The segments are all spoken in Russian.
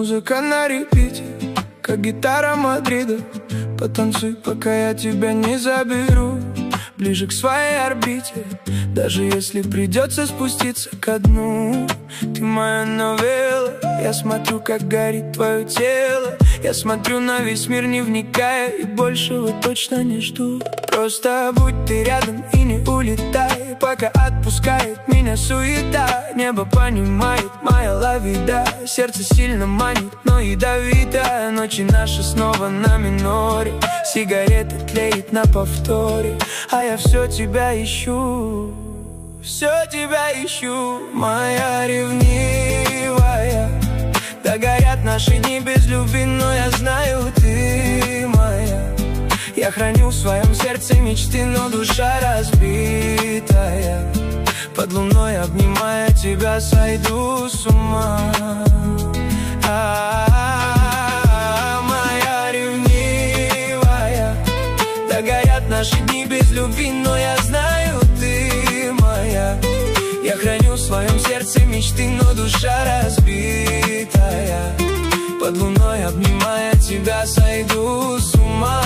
Музыка на репите, как гитара Мадрида. Потанцуй, пока я тебя не заберу ближе к своей орбите. Даже если придется спуститься ко дну. Ты моя новелла, я смотрю, как горит твое тело. Я смотрю на весь мир, не вникая, и большего точно не жду. Просто будь ты рядом и не улетай, пока отпускает меня суета. Небо понимает моя лавида, сердце сильно манит, но ядовито. Ночи наши снова на миноре, сигарета тлеет на повторе, а я все тебя ищу, все тебя ищу. Моя ревнивая, да горят наши дни без любви, но я знаю, ты моя. Я храню в своем сердце мечты, но душа разбитая. Под луной, обнимая тебя, сойду с ума. Моя ревнивая, да горят наши дни без любви, но я знаю, ты моя. Я храню в своем сердце мечты, но душа разбитая. Под луной, обнимая тебя, сойду с ума.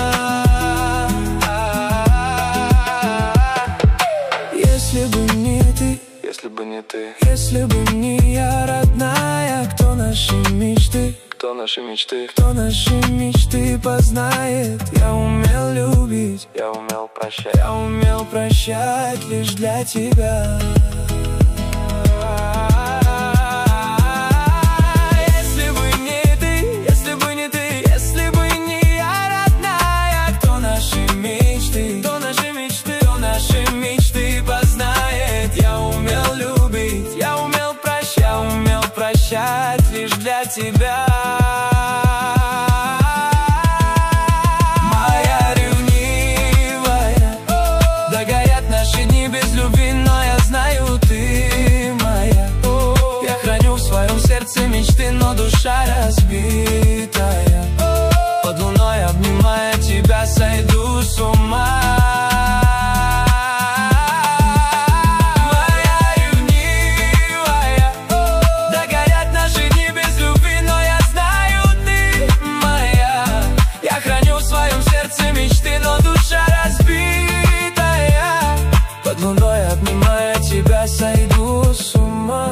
Если бы не ты, если бы не ты, если бы не я, родная, кто наши мечты? кто наши мечты? Кто наши мечты познает? Я умел любить, Я умел прощать, я умел прощать лишь для тебя. Если бы не ты, если бы не ты, если бы не я, родная, кто наши мечты? Кто наши мечты? Кто наши мечты познает? Я умел любить, я умел прощать лишь для тебя. Моя ревнивая, да горят наши дни без любви, но я знаю, ты моя. Я храню в своем сердце мечты, но душа разбитая. Под луной, обнимая тебя, сойду с ума. Под луной, обнимая тебя, сойду с ума.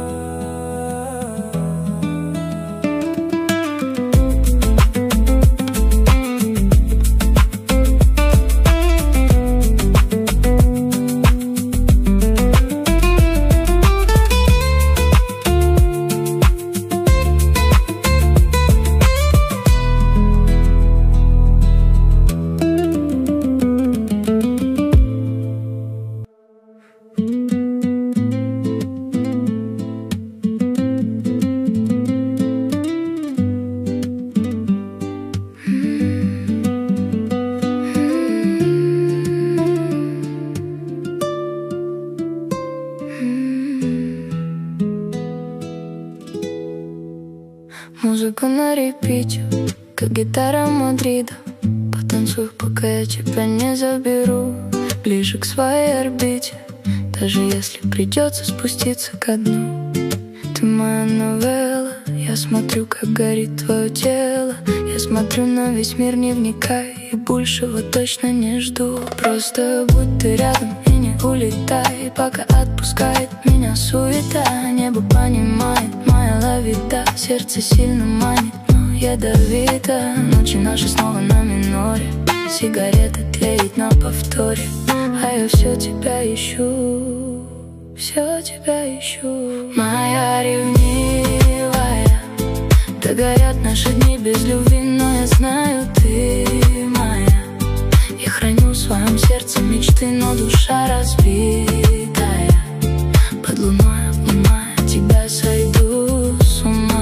Музыка на репите, как гитара Мадрида. Потанцуй, пока я тебя не заберу ближе к своей орбите. Даже если придется спуститься ко дну. Ты моя новелла, я смотрю, как горит твое тело. Я смотрю на весь мир, не вникая, и большего точно не жду. Просто будь ты рядом и не улетай, пока отпускает меня суета. Небо понимает моя лавида, сердце сильно манит, но ядовито. Ночи наши снова на миноре, сигарета тлеет на повторе, а я все тебя ищу, все тебя ищу. Моя ревнивая, да горят наши дни без любви, но я знаю, ты моя. Я храню в своем сердце мечты, но душа разбитая. Под луной, обнимая тебя, сойду с ума.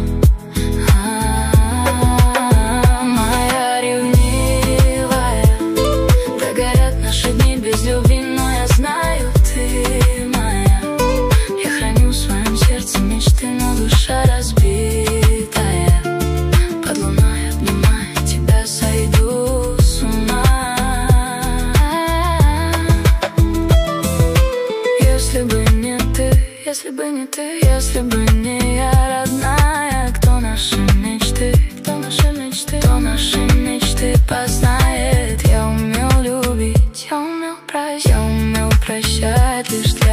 Моя ревнивая, да горят наши дни без любви, но я знаю, ты моя. Я храню в своем сердце мечты, но душа разбитая. Под луной, обнимая тебя, сойду с ума. Если бы не ты, если бы не я, родная, кто наш наши мечты, кто наши мечты познает. Я умел любить, я умел прощать лишь для